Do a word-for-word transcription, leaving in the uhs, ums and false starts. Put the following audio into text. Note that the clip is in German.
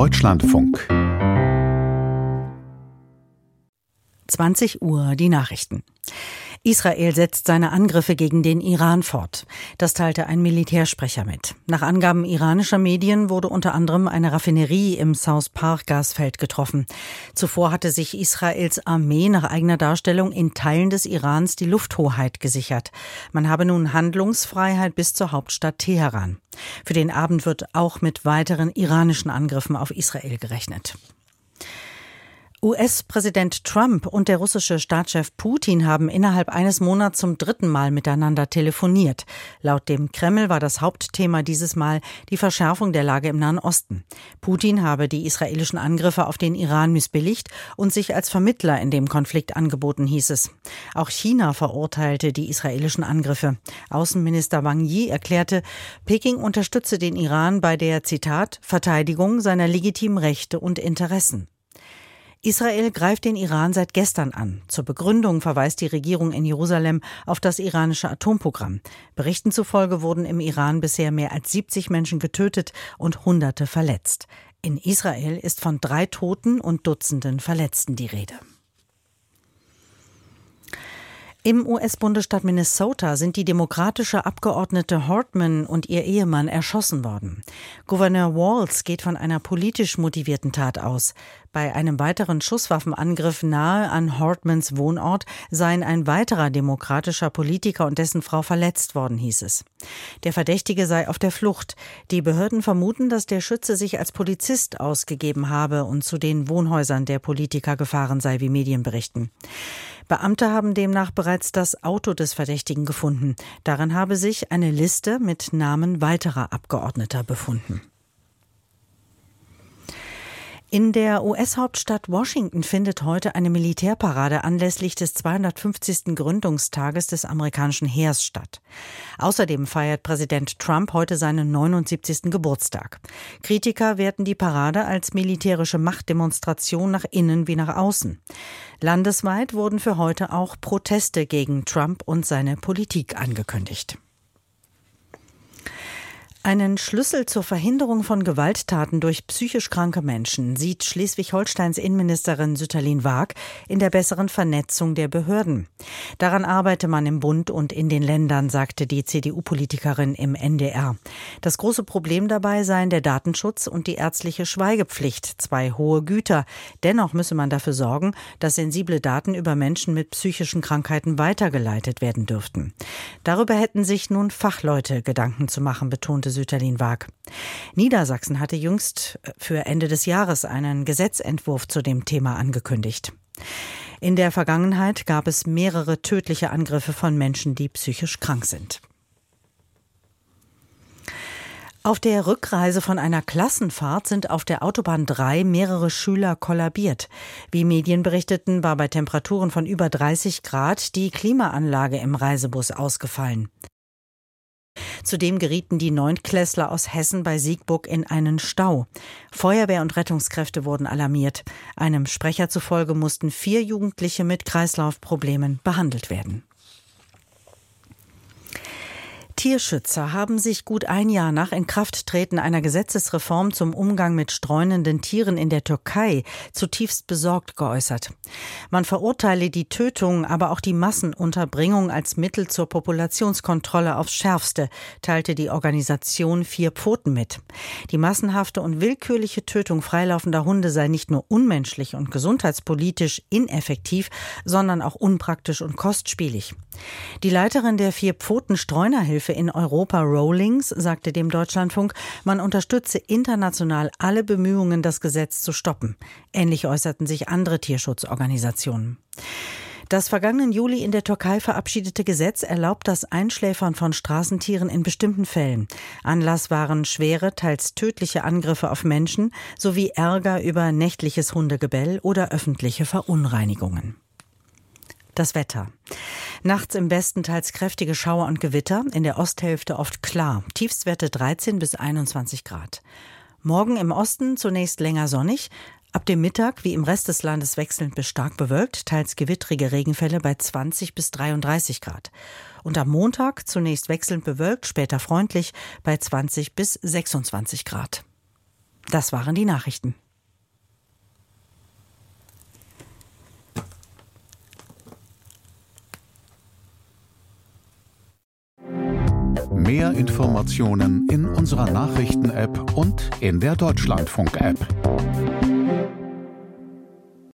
Deutschlandfunk. zwanzig Uhr, die Nachrichten. Israel setzt seine Angriffe gegen den Iran fort. Das teilte ein Militärsprecher mit. Nach Angaben iranischer Medien wurde unter anderem eine Raffinerie im South Park Gasfeld getroffen. Zuvor hatte sich Israels Armee nach eigener Darstellung in Teilen des Irans die Lufthoheit gesichert. Man habe nun Handlungsfreiheit bis zur Hauptstadt Teheran. Für den Abend wird auch mit weiteren iranischen Angriffen auf Israel gerechnet. U S-Präsident Trump und der russische Staatschef Putin haben innerhalb eines Monats zum dritten Mal miteinander telefoniert. Laut dem Kreml war das Hauptthema dieses Mal die Verschärfung der Lage im Nahen Osten. Putin habe die israelischen Angriffe auf den Iran missbilligt und sich als Vermittler in dem Konflikt angeboten, hieß es. Auch China verurteilte die israelischen Angriffe. Außenminister Wang Yi erklärte, Peking unterstütze den Iran bei der, Zitat, Verteidigung seiner legitimen Rechte und Interessen. Israel greift den Iran seit gestern an. Zur Begründung verweist die Regierung in Jerusalem auf das iranische Atomprogramm. Berichten zufolge wurden im Iran bisher mehr als siebzig Menschen getötet und Hunderte verletzt. In Israel ist von drei Toten und Dutzenden Verletzten die Rede. Im U S-Bundesstaat Minnesota sind die demokratische Abgeordnete Hortman und ihr Ehemann erschossen worden. Gouverneur Walz geht von einer politisch motivierten Tat aus. Bei einem weiteren Schusswaffenangriff nahe an Hortmans Wohnort seien ein weiterer demokratischer Politiker und dessen Frau verletzt worden, hieß es. Der Verdächtige sei auf der Flucht. Die Behörden vermuten, dass der Schütze sich als Polizist ausgegeben habe und zu den Wohnhäusern der Politiker gefahren sei, wie Medien berichten. Beamte haben demnach bereits das Auto des Verdächtigen gefunden. Darin habe sich eine Liste mit Namen weiterer Abgeordneter befunden. In der U S-Hauptstadt Washington findet heute eine Militärparade anlässlich des zweihundertfünfzigsten Gründungstages des amerikanischen Heers statt. Außerdem feiert Präsident Trump heute seinen neunundsiebzigsten Geburtstag. Kritiker werten die Parade als militärische Machtdemonstration nach innen wie nach außen. Landesweit wurden für heute auch Proteste gegen Trump und seine Politik angekündigt. Einen Schlüssel zur Verhinderung von Gewalttaten durch psychisch kranke Menschen sieht Schleswig-Holsteins Innenministerin Sütterlin Waag in der besseren Vernetzung der Behörden. Daran arbeite man im Bund und in den Ländern, sagte die C D U-Politikerin im N D R. Das große Problem dabei seien der Datenschutz und die ärztliche Schweigepflicht, zwei hohe Güter. Dennoch müsse man dafür sorgen, dass sensible Daten über Menschen mit psychischen Krankheiten weitergeleitet werden dürften. Darüber hätten sich nun Fachleute Gedanken zu machen, betonte Sütterlin Waag. Niedersachsen hatte jüngst für Ende des Jahres einen Gesetzentwurf zu dem Thema angekündigt. In der Vergangenheit gab es mehrere tödliche Angriffe von Menschen, die psychisch krank sind. Auf der Rückreise von einer Klassenfahrt sind auf der Autobahn drei mehrere Schüler kollabiert. Wie Medien berichteten, war bei Temperaturen von über dreißig Grad die Klimaanlage im Reisebus ausgefallen. Zudem gerieten die Neuntklässler aus Hessen bei Siegburg in einen Stau. Feuerwehr und Rettungskräfte wurden alarmiert. Einem Sprecher zufolge mussten vier Jugendliche mit Kreislaufproblemen behandelt werden. Tierschützer haben sich gut ein Jahr nach Inkrafttreten einer Gesetzesreform zum Umgang mit streunenden Tieren in der Türkei zutiefst besorgt geäußert. Man verurteile die Tötung, aber auch die Massenunterbringung als Mittel zur Populationskontrolle aufs Schärfste, teilte die Organisation Vier Pfoten mit. Die massenhafte und willkürliche Tötung freilaufender Hunde sei nicht nur unmenschlich und gesundheitspolitisch ineffektiv, sondern auch unpraktisch und kostspielig. Die Leiterin der Vier-Pfoten-Streunerhilfe in Europa, Rowlings, sagte dem Deutschlandfunk, man unterstütze international alle Bemühungen, das Gesetz zu stoppen. Ähnlich äußerten sich andere Tierschutzorganisationen. Das vergangenen Juli in der Türkei verabschiedete Gesetz erlaubt das Einschläfern von Straßentieren in bestimmten Fällen. Anlass waren schwere, teils tödliche Angriffe auf Menschen sowie Ärger über nächtliches Hundegebell oder öffentliche Verunreinigungen. Das Wetter. Nachts im Westen teils kräftige Schauer und Gewitter, in der Osthälfte oft klar. Tiefstwerte dreizehn bis einundzwanzig Grad. Morgen im Osten zunächst länger sonnig. Ab dem Mittag, wie im Rest des Landes, wechselnd bis stark bewölkt, teils gewittrige Regenfälle bei zwanzig bis dreiunddreißig Grad. Und am Montag zunächst wechselnd bewölkt, später freundlich bei zwanzig bis sechsundzwanzig Grad. Das waren die Nachrichten. Mehr Informationen in unserer Nachrichten-App und in der Deutschlandfunk-App.